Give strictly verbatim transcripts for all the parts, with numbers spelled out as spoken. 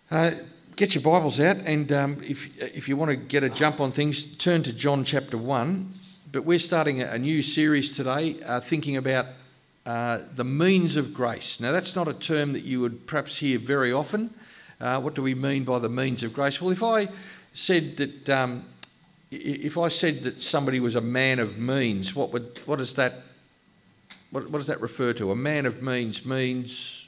Uh, get your Bibles out, and um, if if you want to get a jump on things, turn to John chapter one. But we're starting a, a new series today, uh, thinking about uh, the means of grace. Now, that's not a term that you would perhaps hear very often. Uh, what do we mean by the means of grace? Well, if I said that, um, if I said that somebody was a man of means, what would what does that what, what does that refer to? A man of means means.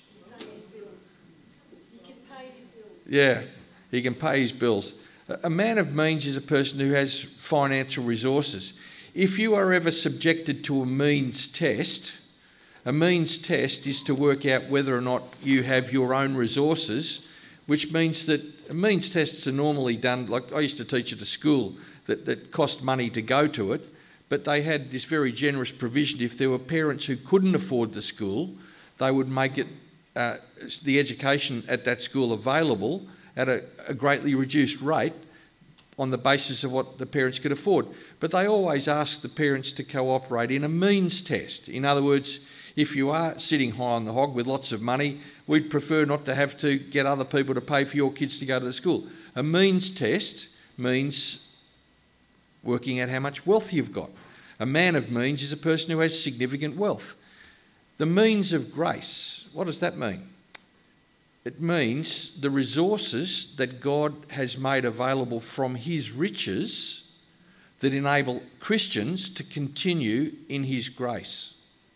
Yeah, he can pay his bills. A man of means is a person who has financial resources. If you are ever subjected to a means test, a means test is to work out whether or not you have your own resources, which means that means tests are normally done, like I used to teach at a school that, that cost money to go to it, but they had this very generous provision. If there were parents who couldn't afford the school, they would make it Uh, the education at that school available at a, a greatly reduced rate on the basis of what the parents could afford. But they always ask the parents to cooperate in a means test. In other words, if you are sitting high on the hog with lots of money, we'd prefer not to have to get other people to pay for your kids to go to the school. A means test means working out how much wealth you've got. A man of means is a person who has significant wealth. The means of grace, what does that mean? It means the resources that God has made available from his riches that enable Christians to continue in his grace.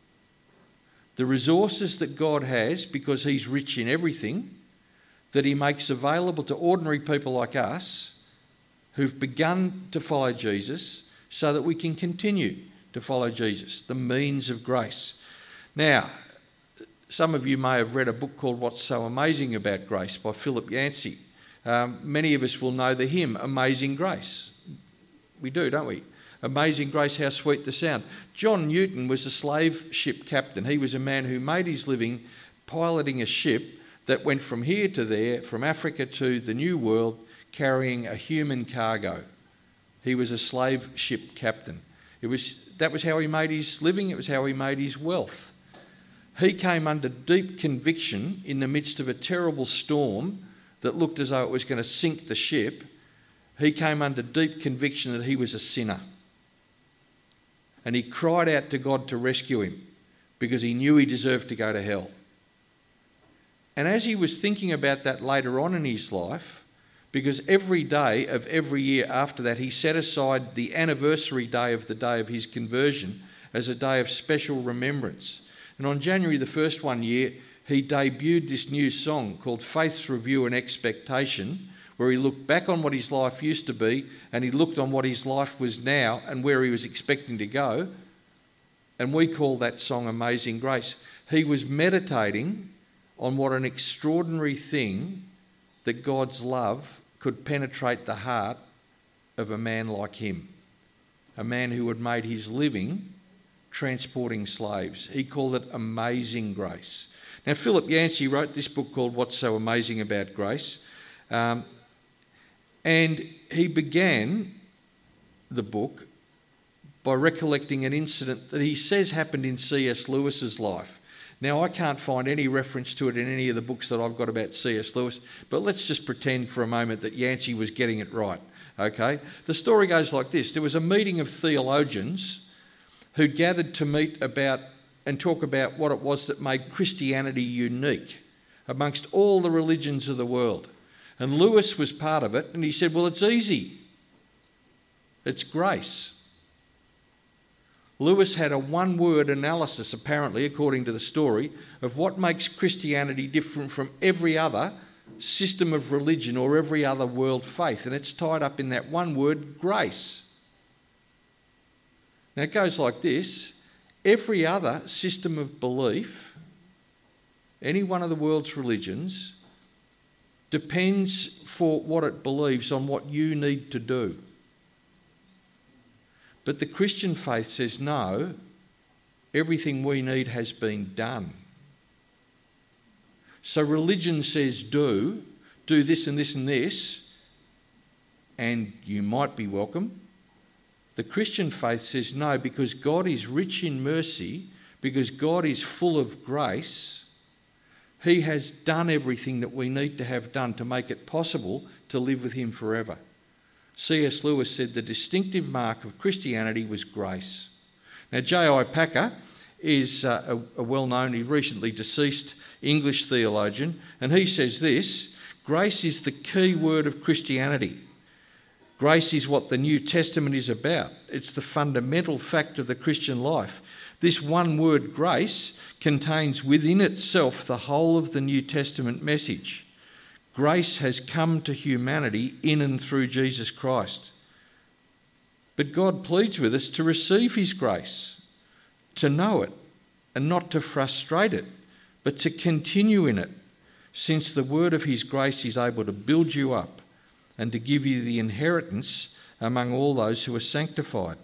The resources that God has, because he's rich in everything, that he makes available to ordinary people like us who've begun to follow Jesus so that we can continue to follow Jesus. The means of grace. Now, some of you may have read a book called What's So Amazing About Grace by Philip Yancey. Um, many of us will know the hymn, Amazing Grace. We do, don't we? Amazing Grace, how sweet the sound. John Newton was a slave ship captain. He was a man who made his living piloting a ship that went from here to there, from Africa to the New World, carrying a human cargo. He was a slave ship captain. It was, that was how he made his living. It was how he made his wealth. He came under deep conviction in the midst of a terrible storm that looked as though it was going to sink the ship. He came under deep conviction that he was a sinner. And he cried out to God to rescue him because he knew he deserved to go to hell. And as he was thinking about that later on in his life, because every day of every year after that, he set aside the anniversary day of the day of his conversion as a day of special remembrance. And on January the first one year, he debuted this new song called Faith's Review and Expectation, where he looked back on what his life used to be and he looked on what his life was now and where he was expecting to go. And we call that song Amazing Grace. He was meditating on what an extraordinary thing that God's love could penetrate the heart of a man like him, a man who had made his living transporting slaves. He called it Amazing Grace. Now, Philip Yancey wrote this book called What's So Amazing About Grace, um, and he began the book by recollecting an incident that he says happened in C S Lewis's life. Now, I can't find any reference to it in any of the books that I've got about C S Lewis, but let's just pretend for a moment that Yancey was getting it right, okay? The story goes like this. There was a meeting of theologians who gathered to meet about and talk about what it was that made Christianity unique amongst all the religions of the world. And Lewis was part of it, and he said, well, it's easy. It's grace. Lewis had a one-word analysis, apparently, according to the story, of what makes Christianity different from every other system of religion or every other world faith, and it's tied up in that one word, grace. Now, it goes like this. Every other system of belief, any one of the world's religions, depends for what it believes on what you need to do. But the Christian faith says, no, everything we need has been done. So religion says do, do this and this and this, and you might be welcome. The Christian faith says no, because God is rich in mercy, because God is full of grace, He has done everything that we need to have done to make it possible to live with him forever. C S Lewis said the distinctive mark of Christianity was grace. Now, J I Packer is uh, a, a well-known, he recently deceased English theologian, and he says this: grace is the key word of Christianity. Grace is what the New Testament is about. It's the fundamental fact of the Christian life. This one word, grace, contains within itself the whole of the New Testament message. Grace has come to humanity in and through Jesus Christ. But God pleads with us to receive his grace, to know it, and not to frustrate it, but to continue in it, since the word of his grace is able to build you up and to give you the inheritance among all those who are sanctified.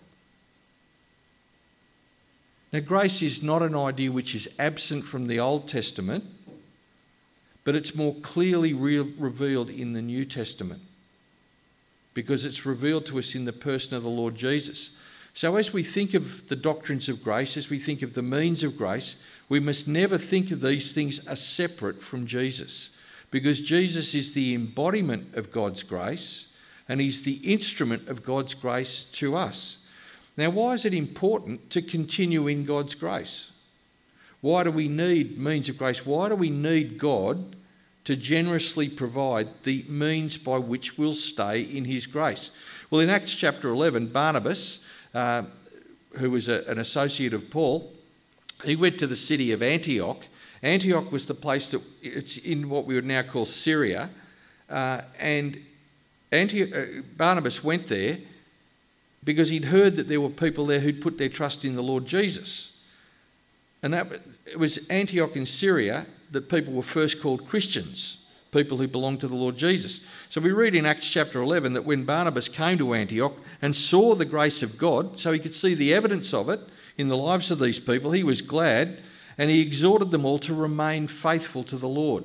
Now, grace is not an idea which is absent from the Old Testament, but it's more clearly re- revealed in the New Testament, because it's revealed to us in the person of the Lord Jesus. So as we think of the doctrines of grace, as we think of the means of grace, we must never think of these things as separate from Jesus, because Jesus is the embodiment of God's grace and he's the instrument of God's grace to us. Now, why is it important to continue in God's grace? Why do we need means of grace? Why do we need God to generously provide the means by which we'll stay in his grace? Well, in Acts chapter eleven, Barnabas, uh, who was a, an associate of Paul, he went to the city of Antioch. Antioch was the place that it's in what we would now call Syria, uh, and Antioch, uh, Barnabas went there because he'd heard that there were people there who'd put their trust in the Lord Jesus. And that, it was Antioch in Syria that people were first called Christians, people who belonged to the Lord Jesus. So we read in Acts chapter eleven that when Barnabas came to Antioch and saw the grace of God, so he could see the evidence of it in the lives of these people, he was glad, and he exhorted them all to remain faithful to the Lord.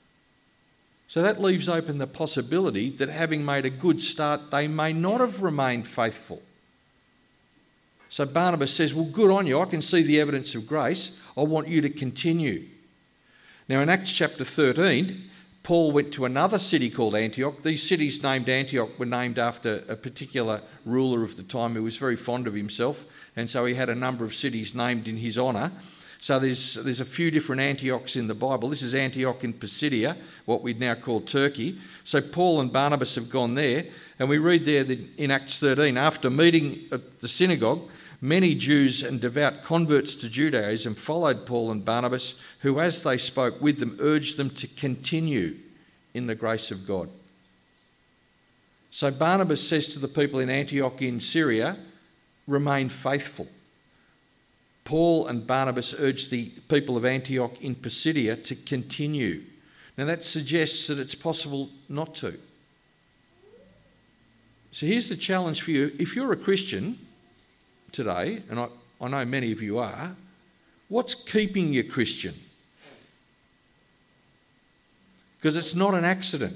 So that leaves open the possibility that having made a good start, they may not have remained faithful. So Barnabas says, well, good on you. I can see the evidence of grace. I want you to continue. Now in Acts chapter thirteen, Paul went to another city called Antioch. These cities named Antioch were named after a particular ruler of the time who was very fond of himself, and so he had a number of cities named in his honour. So there's, there's a few different Antiochs in the Bible. This is Antioch in Pisidia, what we'd now call Turkey. So Paul and Barnabas have gone there, and we read there that in Acts thirteen, after meeting at the synagogue, many Jews and devout converts to Judaism followed Paul and Barnabas, who, as they spoke with them, urged them to continue in the grace of God. So Barnabas says to the people in Antioch in Syria, remain faithful. Paul and Barnabas urge the people of Antioch in Pisidia to continue. Now that suggests that it's possible not to. So here's the challenge for you. If you're a Christian today, and I, I know many of you are, what's keeping you Christian? Because it's not an accident.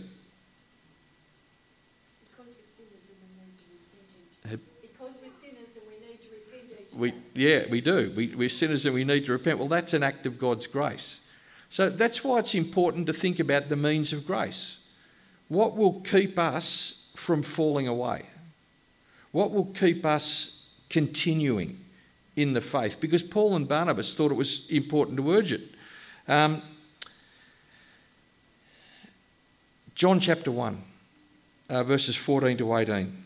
Because we're sinners and we need to repent. Because we're sinners and we need to repent each We, day. yeah, we do. We, we're sinners and we need to repent. Well, that's an act of God's grace. So that's why it's important to think about the means of grace. What will keep us from falling away? What will keep us continuing in the faith? Because Paul and Barnabas thought it was important to urge it. Um, John chapter one, uh, verses fourteen to eighteen.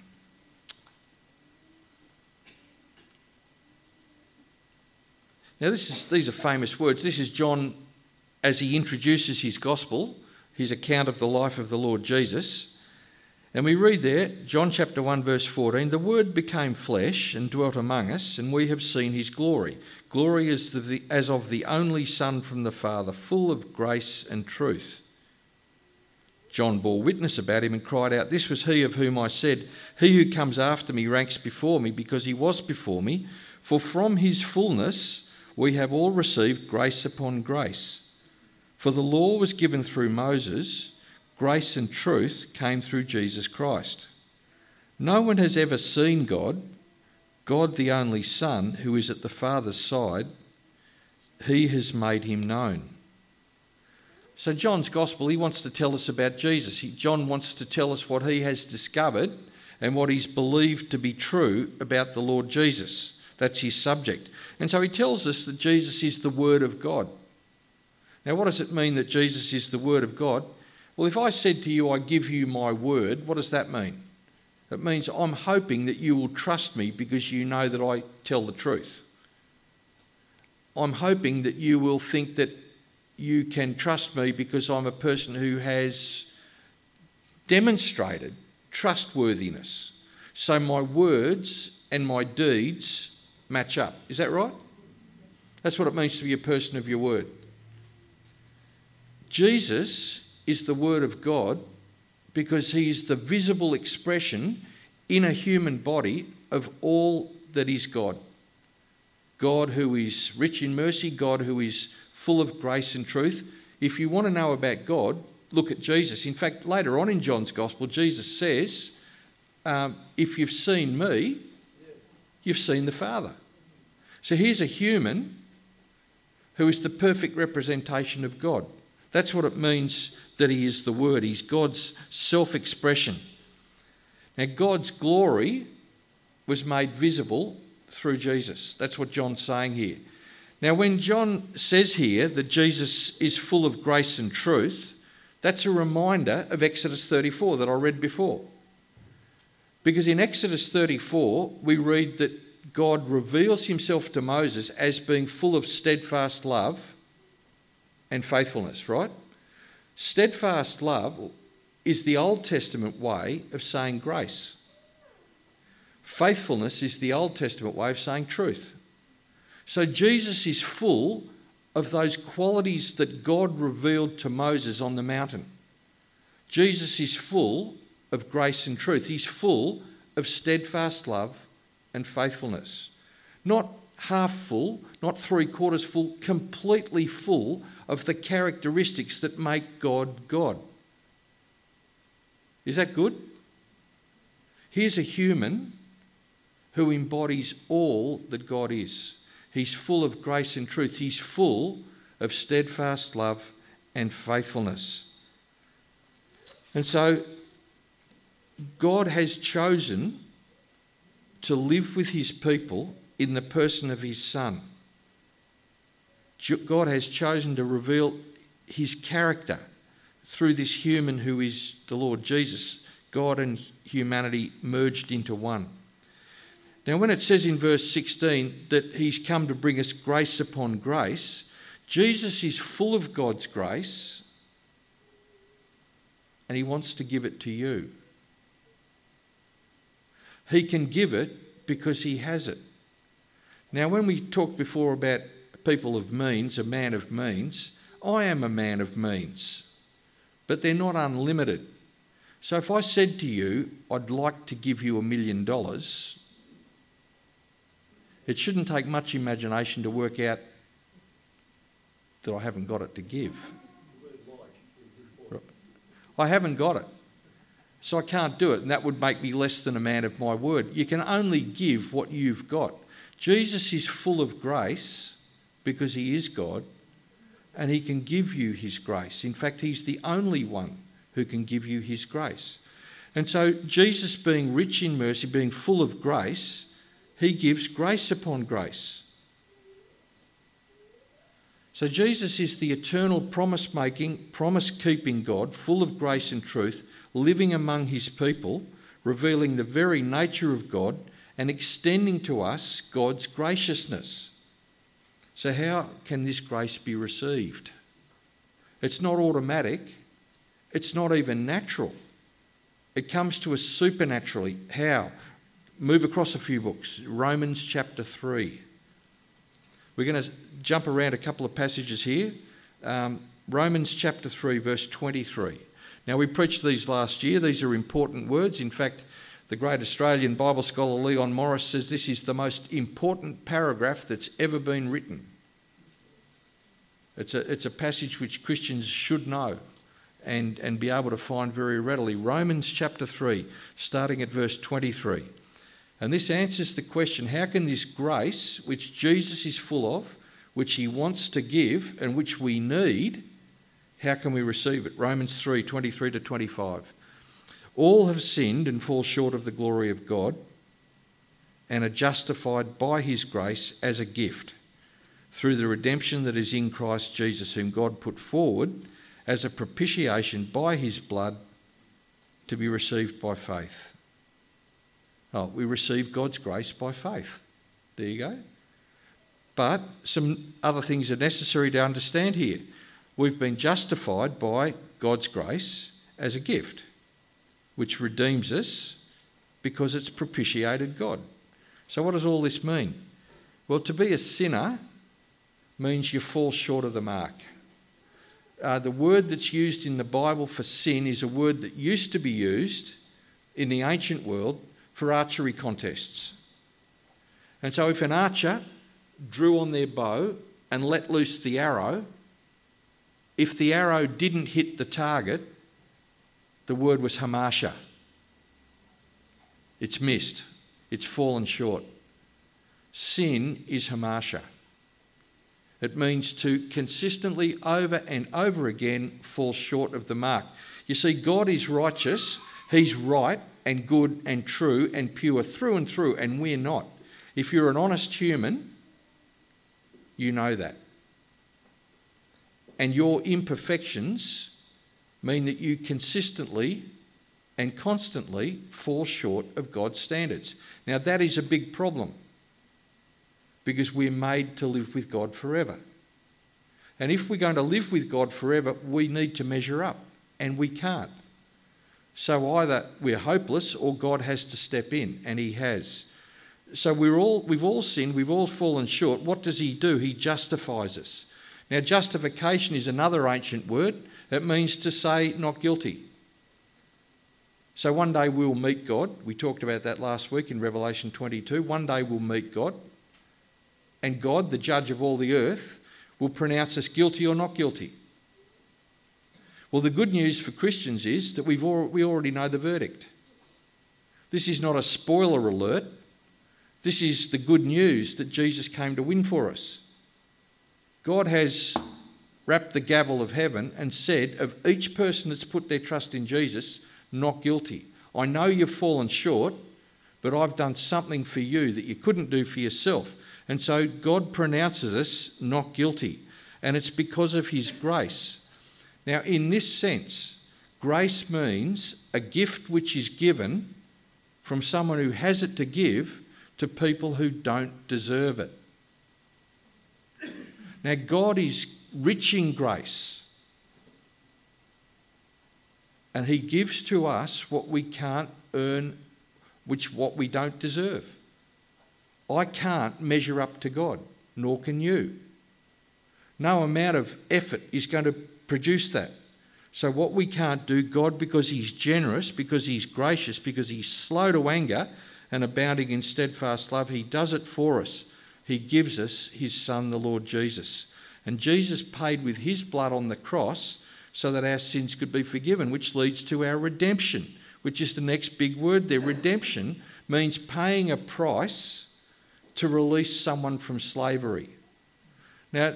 Now this is, these are famous words. This is John as he introduces his gospel, his account of the life of the Lord Jesus. And we read there, John chapter one verse fourteen, the Word became flesh and dwelt among us, and we have seen his glory. Glory as, the, as of the only Son from the Father, full of grace and truth. John bore witness about him and cried out, this was he of whom I said, he who comes after me ranks before me, because he was before me. For from his fullness we have all received grace upon grace. For the law was given through Moses, grace and truth came through Jesus Christ. No one has ever seen God, God the only Son, who is at the Father's side. He has made him known. So John's Gospel, he wants to tell us about Jesus. He, John wants to tell us what he has discovered and what he's believed to be true about the Lord Jesus. That's his subject. And so he tells us that Jesus is the Word of God. Now, what does it mean that Jesus is the Word of God? Well, if I said to you, I give you my word, what does that mean? It means I'm hoping that you will trust me because you know that I tell the truth. I'm hoping that you will think that you can trust me because I'm a person who has demonstrated trustworthiness. So my words and my deeds match up. Is that right? That's what it means to be a person of your word. Jesus is the Word of God because he is the visible expression in a human body of all that is God. God who is rich in mercy, God who is full of grace and truth. If you want to know about God, look at Jesus. In fact, later on in John's Gospel, Jesus says, um, if you've seen me, you've seen the Father. So here's a human who is the perfect representation of God. That's what it means that he is the Word. He's God's self-expression. Now, God's glory was made visible through Jesus. That's what John's saying here. Now, when John says here that Jesus is full of grace and truth, that's a reminder of Exodus thirty-four that I read before. Because in Exodus thirty-four, we read that God reveals himself to Moses as being full of steadfast love and faithfulness, right? Steadfast love is the Old Testament way of saying grace. Faithfulness is the Old Testament way of saying truth. So Jesus is full of those qualities that God revealed to Moses on the mountain. Jesus is full of grace and truth. He's full of steadfast love and faithfulness. Not half full, not three quarters full, completely full of the characteristics that make God God. Is that good? Here's a human who embodies all that God is. He's full of grace and truth. He's full of steadfast love and faithfulness. And so God has chosen to live with his people in the person of his Son. God has chosen to reveal his character through this human who is the Lord Jesus, God and humanity merged into one. Now, when it says in verse sixteen that he's come to bring us grace upon grace, Jesus is full of God's grace and he wants to give it to you. He can give it because he has it. Now, when we talked before about people of means, a man of means, I am a man of means, but they're not unlimited. So if I said to you, I'd like to give you a million dollars, it shouldn't take much imagination to work out that I haven't got it to give. I haven't got it. So I can't do it, and that would make me less than a man of my word. You can only give what you've got. Jesus is full of grace because he is God, and he can give you his grace. In fact, he's the only one who can give you his grace. And so Jesus, being rich in mercy, being full of grace, he gives grace upon grace. So Jesus is the eternal promise-making, promise-keeping God, full of grace and truth, living among his people, revealing the very nature of God and extending to us God's graciousness. So how can this grace be received? It's not automatic. It's not even natural. It comes to us supernaturally. How? Move across a few books. Romans chapter three. We're going to jump around a couple of passages here. Um, Romans chapter three, verse twenty-three. Now, we preached these last year. These are important words. In fact, the great Australian Bible scholar Leon Morris says this is the most important paragraph that's ever been written. It's a, it's a passage which Christians should know and, and be able to find very readily. Romans chapter three, starting at verse twenty-three. And this answers the question, how can this grace, which Jesus is full of, which he wants to give and which we need, How can we receive it? Romans three, twenty-three to twenty-five. All have sinned and fall short of the glory of God and are justified by his grace as a gift through the redemption that is in Christ Jesus, whom God put forward as a propitiation by his blood to be received by faith. Oh, we receive God's grace by faith. There you go. But some other things are necessary to understand here. We've been justified by God's grace as a gift, which redeems us because it's propitiated God. So what does all this mean? Well, to be a sinner means you fall short of the mark. Uh, the word that's used in the Bible for sin is a word that used to be used in the ancient world for archery contests. And so if an archer drew on their bow and let loose the arrow, if the arrow didn't hit the target, the word was hamasha. It's missed. It's fallen short. Sin is hamasha. It means to consistently, over and over again, fall short of the mark. You see, God is righteous. He's right and good and true and pure through and through, and we're not. If you're an honest human, you know that. And your imperfections mean that you consistently and constantly fall short of God's standards. Now, that is a big problem because we're made to live with God forever. And if we're going to live with God forever, we need to measure up, and we can't. So either we're hopeless or God has to step in, and he has. So we're all, we've all sinned, we've all fallen short. What does he do? He justifies us. Now, justification is another ancient word. It means to say not guilty. So one day we'll meet God. We talked about that last week in Revelation twenty-two. One day we'll meet God. And God, the judge of all the earth, will pronounce us guilty or not guilty. Well, the good news for Christians is that we've al- we already know the verdict. This is not a spoiler alert. This is the good news that Jesus came to win for us. God has rapped the gavel of heaven and said of each person that's put their trust in Jesus, not guilty. I know you've fallen short, but I've done something for you that you couldn't do for yourself. And so God pronounces us not guilty. And it's because of his grace. Now, in this sense, grace means a gift which is given from someone who has it to give to people who don't deserve it. Now, God is rich in grace, and he gives to us what we can't earn, which what we don't deserve. I can't measure up to God, nor can you. No amount of effort is going to produce that. So what we can't do, God, because he's generous, because he's gracious, because he's slow to anger and abounding in steadfast love, he does it for us. He gives us his Son, the Lord Jesus. And Jesus paid with his blood on the cross so that our sins could be forgiven, which leads to our redemption, which is the next big word there. Redemption means paying a price to release someone from slavery. Now,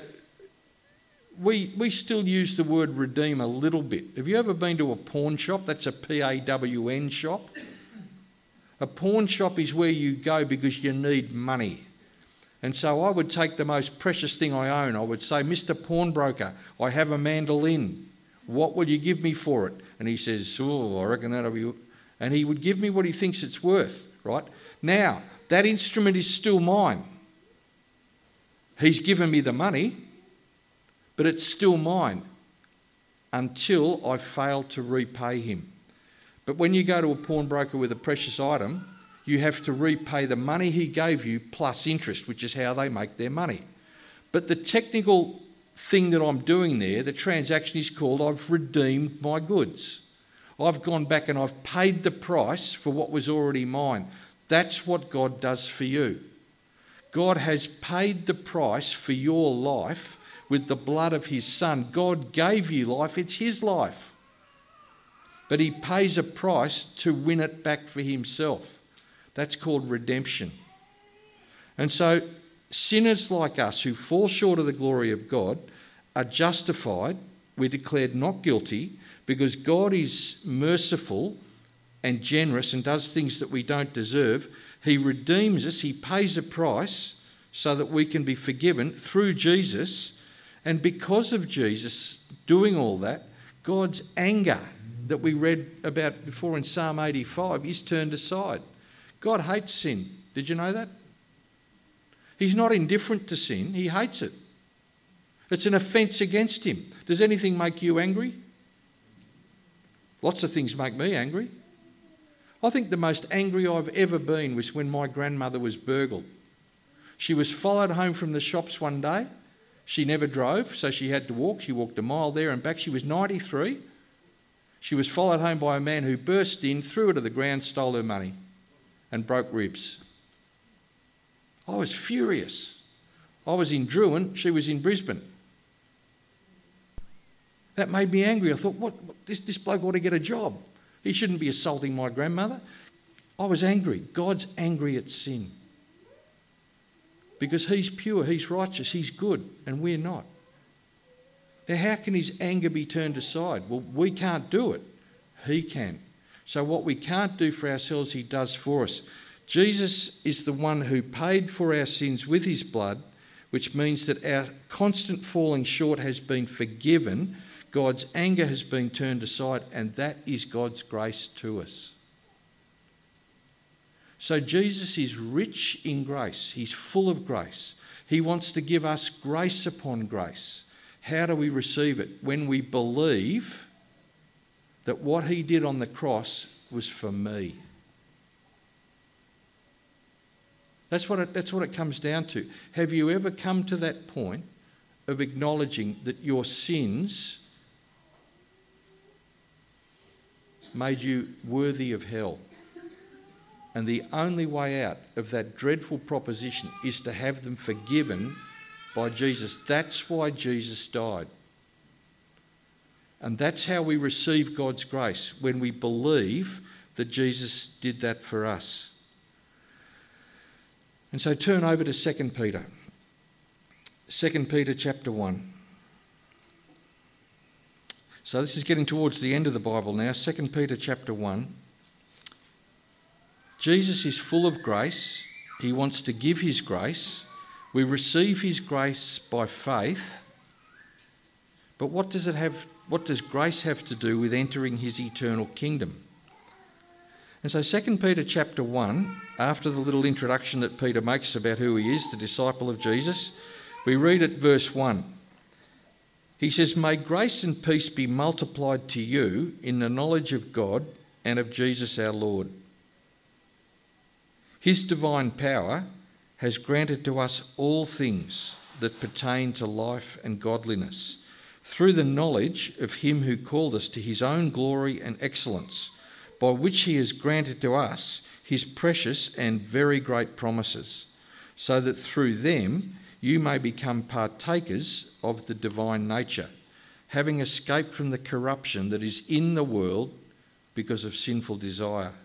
we, we still use the word redeem a little bit. Have you ever been to a pawn shop? That's a P A W N shop. A pawn shop is where you go because you need money. And so I would take the most precious thing I own. I would say, Mister Pawnbroker, I have a mandolin. What will you give me for it? And he says, oh, I reckon that'll be... And he would give me what he thinks it's worth, right? Now, that instrument is still mine. He's given me the money, but it's still mine until I fail to repay him. But when you go to a pawnbroker with a precious item, you have to repay the money he gave you plus interest, which is how they make their money. But the technical thing that I'm doing there, the transaction is called I've redeemed my goods. I've gone back and I've paid the price for what was already mine. That's what God does for you. God has paid the price for your life with the blood of his Son. God gave you life. It's his life. But he pays a price to win it back for himself. That's called redemption. And so sinners like us who fall short of the glory of God are justified we're declared not guilty because God is merciful and generous and does things that we don't deserve. He redeems us, he pays a price so that we can be forgiven through Jesus. And because of Jesus doing all that, God's anger that we read about before in Psalm eighty-five is turned aside. God hates sin. Did you know that? He's not indifferent to sin, he hates it. It's an offence against him. Does anything make you angry? Lots of things make me angry. I think the most angry I've ever been was when my grandmother was burgled. She was followed home from the shops one day. She never drove, so she had to walk. She walked a mile there and back. She was ninety-three. She was followed home by a man who burst in, threw her to the ground, stole her money and broke ribs. I was furious. I was in Druin, she was in Brisbane. That made me angry. I thought, what, this, this bloke ought to get a job. He shouldn't be assaulting my grandmother. I was angry. God's angry at sin. Because he's pure, he's righteous, he's good, and we're not. Now, how can his anger be turned aside? Well, we can't do it. He can. So what we can't do for ourselves, he does for us. Jesus is the one who paid for our sins with his blood, which means that our constant falling short has been forgiven. God's anger has been turned aside, and that is God's grace to us. So Jesus is rich in grace. He's full of grace. He wants to give us grace upon grace. How do we receive it? When we believe that what he did on the cross was for me. That's what it, that's what it comes down to. Have you ever come to that point of acknowledging that your sins made you worthy of hell? And the only way out of that dreadful proposition is to have them forgiven by Jesus. That's why Jesus died. And that's how we receive God's grace, when we believe that Jesus did that for us. And so turn over to Second Peter. Second Peter chapter one. So this is getting towards the end of the Bible now. Second Peter chapter one. Jesus is full of grace. He wants to give his grace. We receive his grace by faith. But what does it have, what does grace have to do with entering his eternal kingdom? And so Second Peter chapter one, after the little introduction that Peter makes about who he is, the disciple of Jesus, we read at verse one. He says, "May grace and peace be multiplied to you in the knowledge of God and of Jesus our Lord. His divine power has granted to us all things that pertain to life and godliness, through the knowledge of him who called us to his own glory and excellence, by which he has granted to us his precious and very great promises, so that through them you may become partakers of the divine nature, having escaped from the corruption that is in the world because of sinful desire."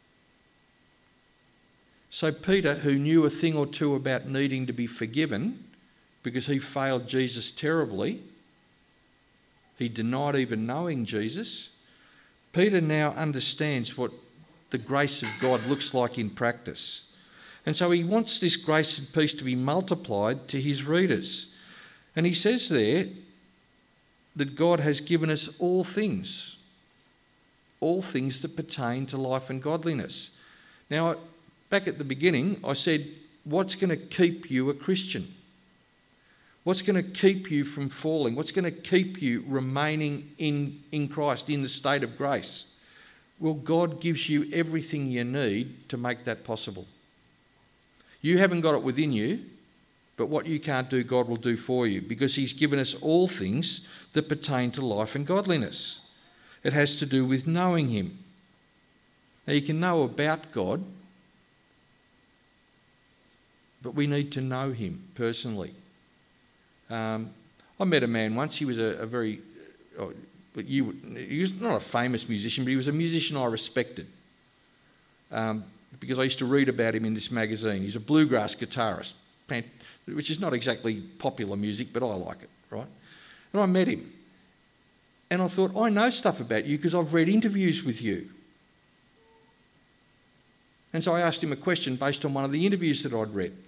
So Peter, who knew a thing or two about needing to be forgiven because he failed Jesus terribly, he denied even knowing Jesus, Peter now understands what the grace of God looks like in practice. And so he wants this grace and peace to be multiplied to his readers. And he says there that God has given us all things, all things that pertain to life and godliness. Now, back at the beginning, I said, what's going to keep you a Christian? What's going to keep you from falling? What's going to keep you remaining in, in Christ, in the state of grace? Well, God gives you everything you need to make that possible. You haven't got it within you, but what you can't do, God will do for you, because he's given us all things that pertain to life and godliness. It has to do with knowing him. Now, you can know about God, but we need to know him personally. Um, I met a man once. He was a, a very, oh, but you, he was not a famous musician, but he was a musician I respected, um, because I used to read about him in this magazine. He's a bluegrass guitarist, which is not exactly popular music, but I like it, right? And I met him, And I thought, I know stuff about you because I've read interviews with you. And so I asked him a question based on one of the interviews that I'd read.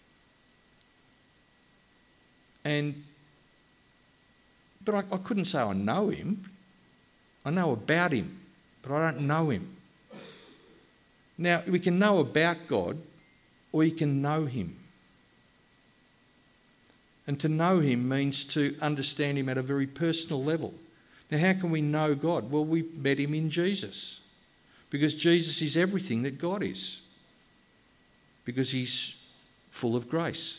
And, but I, I couldn't say I know him. I know about him, but I don't know him. Now, we can know about God, or you can know him. And to know him means to understand him at a very personal level. Now, how can we know God? Well, we met him in Jesus. Because Jesus is everything that God is. Because he's full of grace.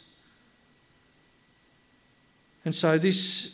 And so this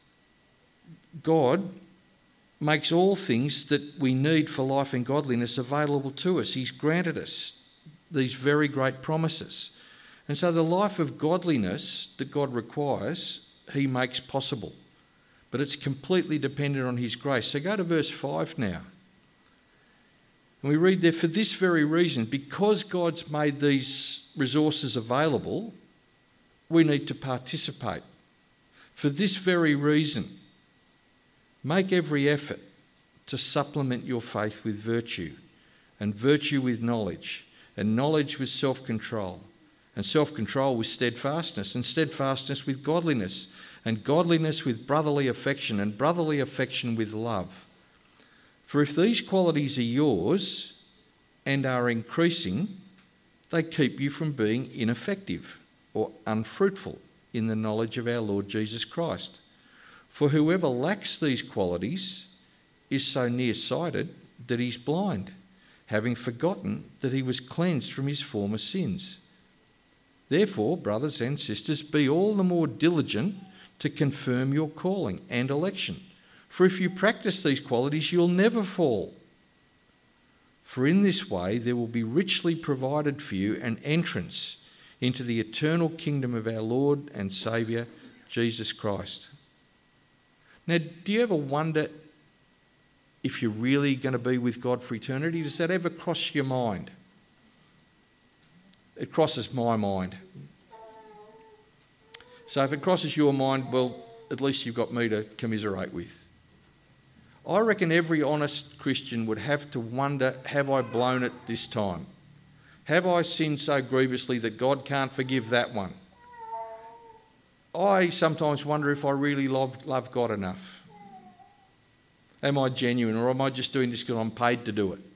God makes all things that we need for life and godliness available to us. He's granted us these very great promises. And so the life of godliness that God requires, he makes possible. But it's completely dependent on his grace. So go to verse five now. And we read there, for this very reason, because God's made these resources available, we need to participate. For this very reason, make every effort to supplement your faith with virtue, and virtue with knowledge, and knowledge with self-control, and self-control with steadfastness, and steadfastness with godliness, and godliness with brotherly affection, and brotherly affection with love. For if these qualities are yours and are increasing, they keep you from being ineffective or unfruitful in the knowledge of our Lord Jesus Christ. For whoever lacks these qualities is so nearsighted that he's blind, having forgotten that he was cleansed from his former sins. Therefore, brothers and sisters, be all the more diligent to confirm your calling and election. For if you practice these qualities, you'll never fall. For in this way there will be richly provided for you an entrance into the eternal kingdom of our Lord and Saviour, Jesus Christ. Now, do you ever wonder if you're really going to be with God for eternity? Does that ever cross your mind? It crosses my mind. So if it crosses your mind, well, at least you've got me to commiserate with. I reckon every honest Christian would have to wonder, have I blown it this time? Have I sinned so grievously that God can't forgive that one? I sometimes wonder if I really love, love God enough. Am I genuine, or am I just doing this because I'm paid to do it?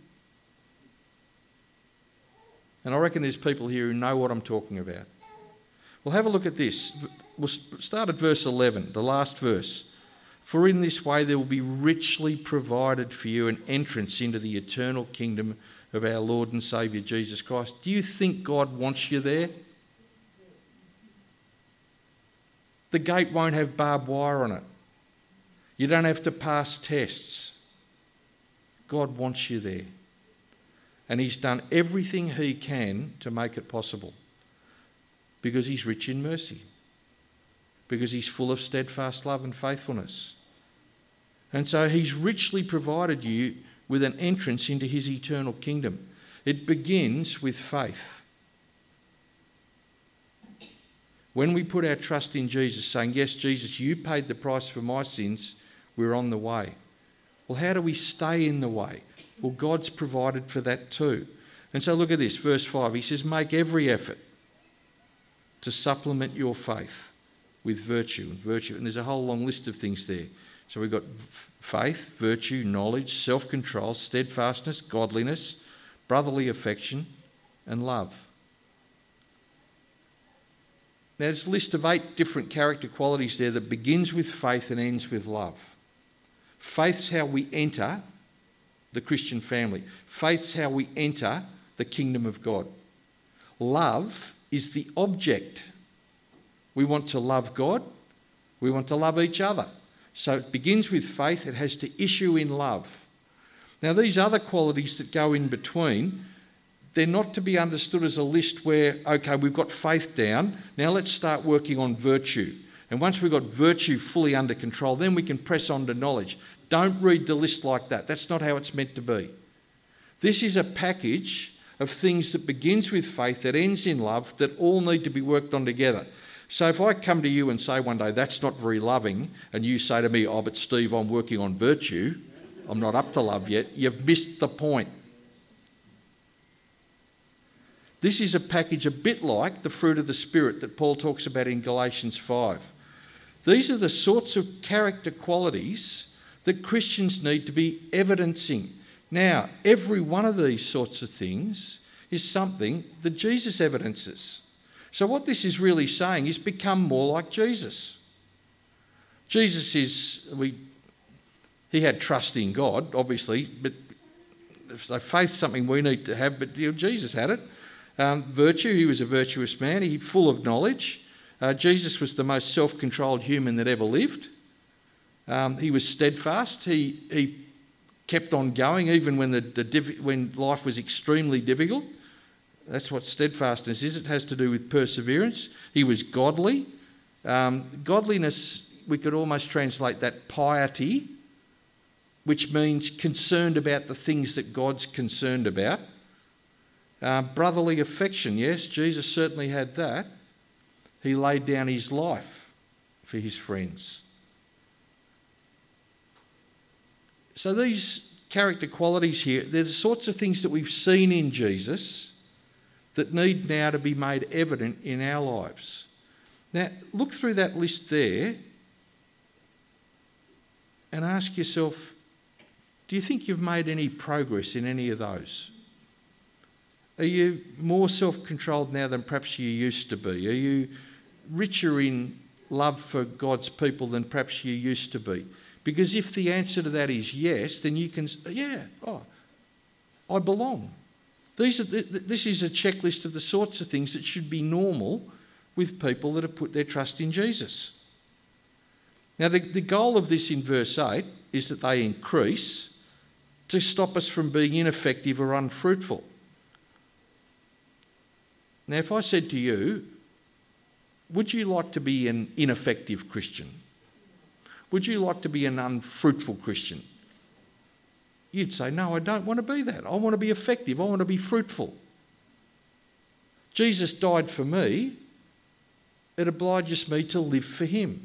And I reckon there's people here who know what I'm talking about. Well, have a look at this. We'll start at verse eleven, the last verse. For in this way there will be richly provided for you an entrance into the eternal kingdom of our Lord and Saviour Jesus Christ. Do you think God wants you there? The gate won't have barbed wire on it. You don't have to pass tests. God wants you there. And he's done everything he can to make it possible. Because he's rich in mercy. Because he's full of steadfast love and faithfulness. And so he's richly provided you with an entrance into his eternal kingdom. It begins with faith. When we put our trust in Jesus, saying, yes, Jesus, you paid the price for my sins, we're on the way. Well, how do we stay in the way? Well, God's provided for that too. And so look at this, verse five. He says, make every effort to supplement your faith with virtue. And virtue, and there's a whole long list of things there. So we've got faith, virtue, knowledge, self-control, steadfastness, godliness, brotherly affection, and love. Now, there's a list of eight different character qualities there that begins with faith and ends with love. Faith's how we enter the Christian family. Faith's how we enter the kingdom of God. Love is the object. We want to love God. We want to love each other. So it begins with faith. It has to issue in love. Now, these other qualities that go in between, they're not to be understood as a list where, okay, we've got faith down, now let's start working on virtue. And once we've got virtue fully under control, then we can press on to knowledge. Don't read the list like that. That's not how it's meant to be. This is a package of things that begins with faith, that ends in love, that all need to be worked on together. So if I come to you and say one day, that's not very loving, and you say to me, oh, but Steve, I'm working on virtue, I'm not up to love yet, you've missed the point. This is a package a bit like the fruit of the Spirit that Paul talks about in Galatians five. These are the sorts of character qualities that Christians need to be evidencing. Now, every one of these sorts of things is something that Jesus evidences. So what this is really saying is become more like Jesus. Jesus is, we, he had trust in God, obviously, but so faith's something we need to have, but you know, Jesus had it. Um, virtue, he was a virtuous man, he full of knowledge. Uh, Jesus was the most self-controlled human that ever lived. Um, he was steadfast. He he kept on going even when the, the when life was extremely difficult. That's what steadfastness is. It has to do with perseverance. He was godly. Um, godliness, we could almost translate that piety, which means concerned about the things that God's concerned about. Uh, brotherly affection, yes, Jesus certainly had that. He laid down his life for his friends. So these character qualities here, they're the sorts of things that we've seen in Jesus that need now to be made evident in our lives. Now, look through that list there and ask yourself, do you think you've made any progress in any of those? Are you more self-controlled now than perhaps you used to be? Are you richer in love for God's people than perhaps you used to be? Because if the answer to that is yes, then you can say, yeah, oh, I belong. These are, this is a checklist of the sorts of things that should be normal with people that have put their trust in Jesus. Now, the, the goal of this in verse eight is that they increase to stop us from being ineffective or unfruitful. Now, if I said to you, would you like to be an ineffective Christian? Would you like to be an unfruitful Christian? You'd say, no, I don't want to be that. I want to be effective. I want to be fruitful. Jesus died for me. It obliges me to live for him.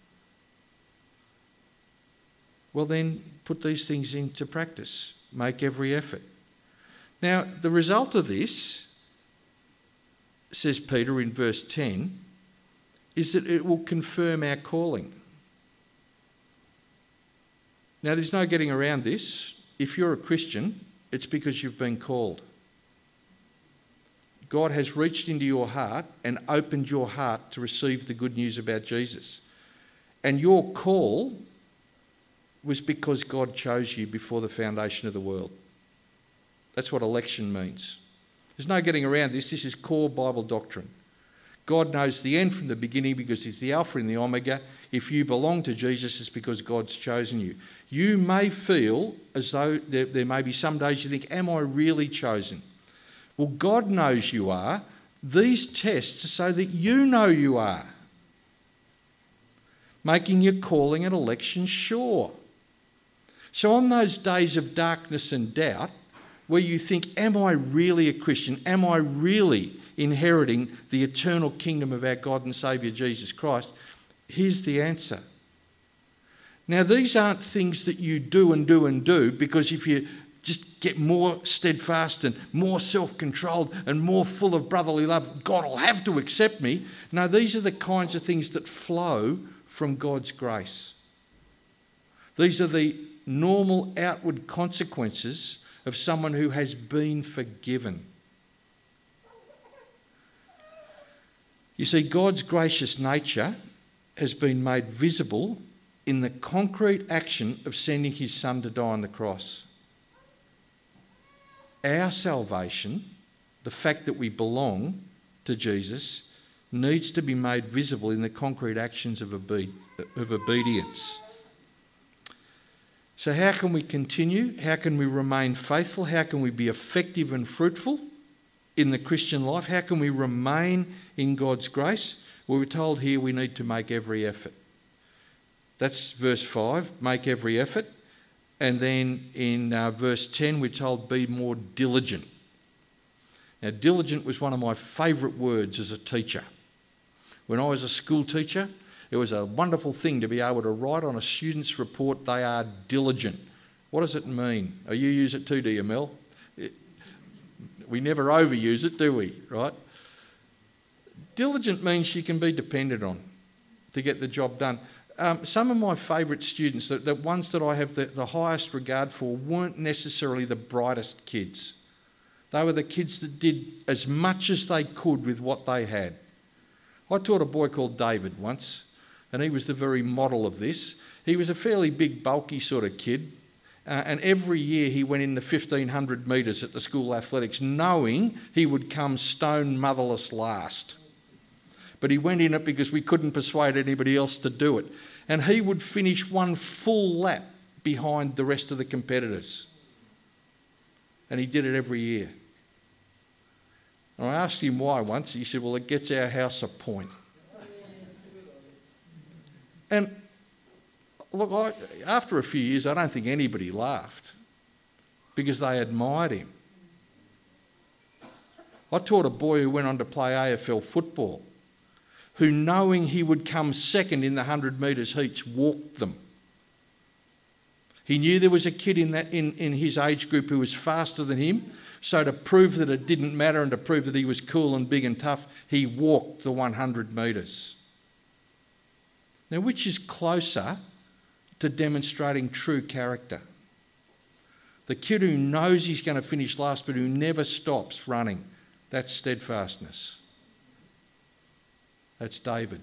Well, then, put these things into practice. Make every effort. Now, the result of this, says Peter in verse ten, is that it will confirm our calling. Now, there's no getting around this. If you're a Christian, it's because you've been called. God has reached into your heart and opened your heart to receive the good news about Jesus. And your call was because God chose you before the foundation of the world. That's what election means. There's no getting around this. This is core Bible doctrine. God knows the end from the beginning because he's the Alpha and the Omega. If you belong to Jesus, it's because God's chosen you. You may feel as though there, there may be some days you think, am I really chosen? Well, God knows you are. These tests are so that you know you are. Making your calling and election sure. So on those days of darkness and doubt, where you think, am I really a Christian? Am I really inheriting the eternal kingdom of our God and Saviour Jesus Christ? Here's the answer. Now, these aren't things that you do and do and do because if you just get more steadfast and more self-controlled and more full of brotherly love, God will have to accept me. No, these are the kinds of things that flow from God's grace. These are the normal outward consequences of someone who has been forgiven. You see, God's gracious nature has been made visible in the concrete action of sending his Son to die on the cross. Our salvation, the fact that we belong to Jesus, needs to be made visible in the concrete actions of, obe- of obedience. So how can we continue? How can we remain faithful? How can we be effective and fruitful in the Christian life? How can we remain in God's grace? Well, we're told here we need to make every effort. That's verse five, make every effort. And then in uh, verse ten, we're told be more diligent. Now, diligent was one of my favourite words as a teacher. When I was a school teacher, it was a wonderful thing to be able to write on a student's report, they are diligent. What does it mean? Oh, you use it too, do you, Mel? It, we never overuse it, do we, right? Diligent means you can be depended on to get the job done. Um, some of my favourite students, the, the ones that I have the, the highest regard for, weren't necessarily the brightest kids. They were the kids that did as much as they could with what they had. I taught a boy called David once, and he was the very model of this. He was a fairly big, bulky sort of kid, uh, and every year he went in the fifteen hundred metres at the school athletics, knowing he would come stone motherless last. But he went in it because we couldn't persuade anybody else to do it. And he would finish one full lap behind the rest of the competitors. And he did it every year. And I asked him why once. He said, well, it gets our house a point. And look, I, after a few years, I don't think anybody laughed because they admired him. I taught a boy who went on to play A F L football, who, knowing he would come second in the one hundred metres heats, walked them. He knew there was a kid in, that, in, in his age group who was faster than him, so to prove that it didn't matter and to prove that he was cool and big and tough, he walked the one hundred metres. Now, which is closer to demonstrating true character? The kid who knows he's going to finish last but who never stops running, that's steadfastness. That's David.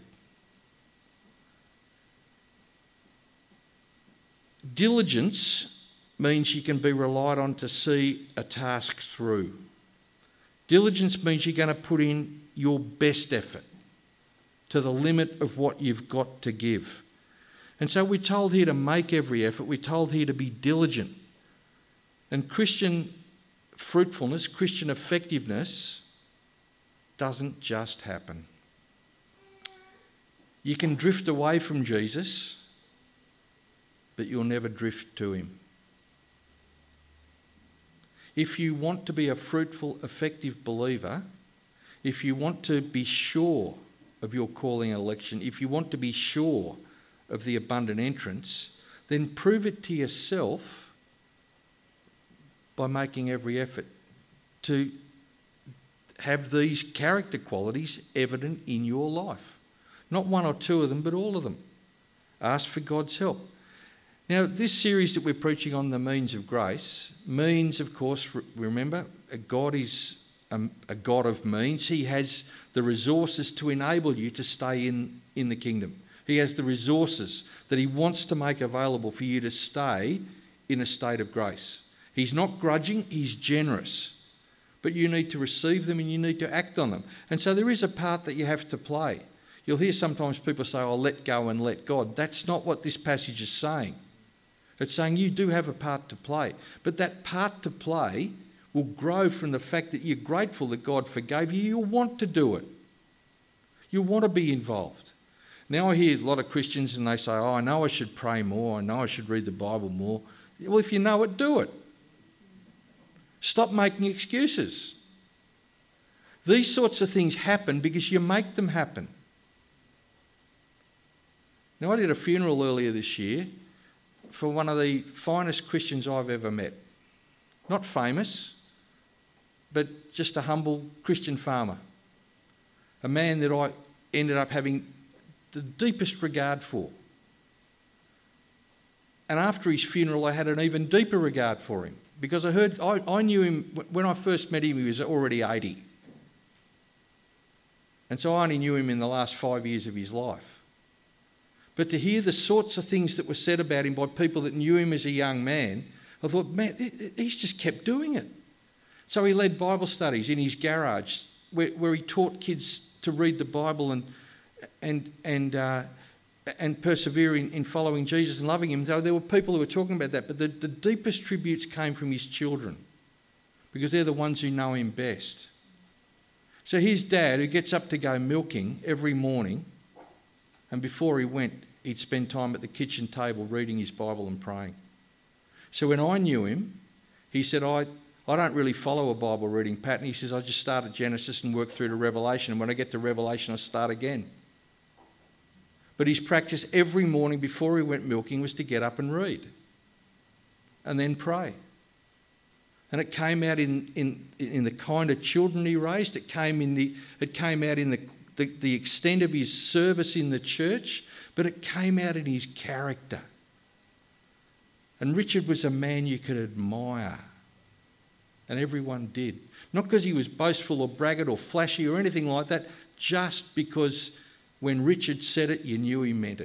Diligence means you can be relied on to see a task through. Diligence means you're going to put in your best effort to the limit of what you've got to give. And so we're told here to make every effort. We're told here to be diligent. And Christian fruitfulness, Christian effectiveness doesn't just happen. You can drift away from Jesus, but you'll never drift to him. If you want to be a fruitful, effective believer, if you want to be sure of your calling and election, if you want to be sure of the abundant entrance, then prove it to yourself by making every effort to have these character qualities evident in your life. Not one or two of them, but all of them. Ask for God's help. Now, this series that we're preaching on, the means of grace, means, of course, remember, God is a, a God of means. He has the resources to enable you to stay in, in the kingdom. He has the resources that he wants to make available for you to stay in a state of grace. He's not grudging, he's generous. But you need to receive them and you need to act on them. And so there is a part that you have to play. You'll hear sometimes people say, oh, let go and let God. That's not what this passage is saying. It's saying you do have a part to play. But that part to play will grow from the fact that you're grateful that God forgave you. You'll want to do it. You'll want to be involved. Now I hear a lot of Christians and they say, oh, I know I should pray more. I know I should read the Bible more. Well, if you know it, do it. Stop making excuses. These sorts of things happen because you make them happen. Now, I did a funeral earlier this year for one of the finest Christians I've ever met. Not famous, but just a humble Christian farmer. A man that I ended up having the deepest regard for. And after his funeral, I had an even deeper regard for him because I heard, I, I knew him, when I first met him, he was already eighty. And so I only knew him in the last five years of his life. But to hear the sorts of things that were said about him by people that knew him as a young man, I thought, man, he's just kept doing it. So he led Bible studies in his garage where, where he taught kids to read the Bible and and and uh, and persevere in, in following Jesus and loving him. So there were people who were talking about that, but the, the deepest tributes came from his children because they're the ones who know him best. So his dad, who gets up to go milking every morning, and before he went, he'd spend time at the kitchen table reading his Bible and praying. So when I knew him, he said, I, I don't really follow a Bible reading pattern. He says, I just start at Genesis and work through to Revelation. And when I get to Revelation, I start again. But his practice every morning before he went milking was to get up and read and then pray. And it came out in, in, in the kind of children he raised. It came, in the, it came out in the, the, the extent of his service in the church, but it came out in his character. And Richard was a man you could admire. And everyone did. Not because he was boastful or braggart or flashy or anything like that, just because when Richard said it, you knew he meant it.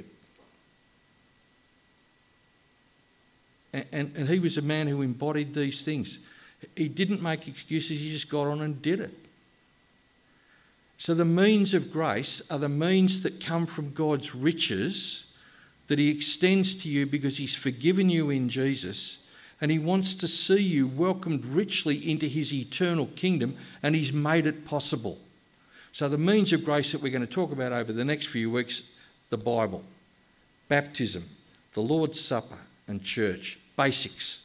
And, and, and he was a man who embodied these things. He didn't make excuses, he just got on and did it. So the means of grace are the means that come from God's riches that he extends to you because he's forgiven you in Jesus, and he wants to see you welcomed richly into his eternal kingdom, and he's made it possible. So the means of grace that we're going to talk about over the next few weeks, the Bible, baptism, the Lord's Supper and church, basics.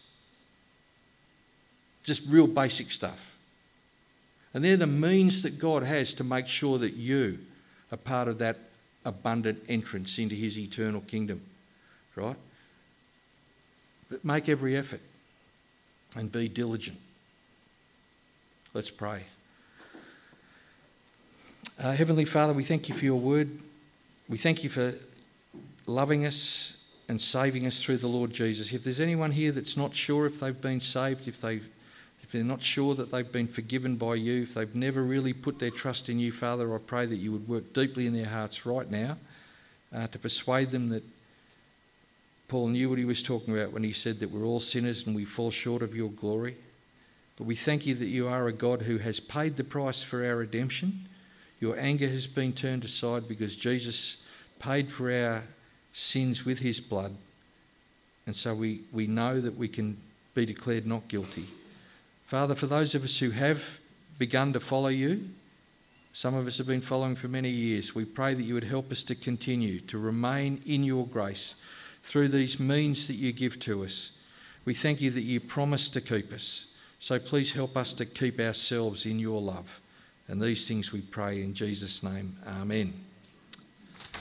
Just real basic stuff. And they're the means that God has to make sure that you are part of that abundant entrance into his eternal kingdom, right? But make every effort and be diligent. Let's pray. Uh, Heavenly Father, we thank you for your word. We thank you for loving us and saving us through the Lord Jesus. If there's anyone here that's not sure if they've been saved, if they if they're not sure that they've been forgiven by you, if they've never really put their trust in you, Father, I pray that you would work deeply in their hearts right now uh, to persuade them that Paul knew what he was talking about when he said that we're all sinners and we fall short of your glory. But we thank you that you are a God who has paid the price for our redemption. Your anger has been turned aside because Jesus paid for our sins with his blood. And so we, we know that we can be declared not guilty. Father, for those of us who have begun to follow you, some of us have been following for many years, we pray that you would help us to continue to remain in your grace through these means that you give to us. We thank you that you promise to keep us. So please help us to keep ourselves in your love. And these things we pray in Jesus' name. Amen.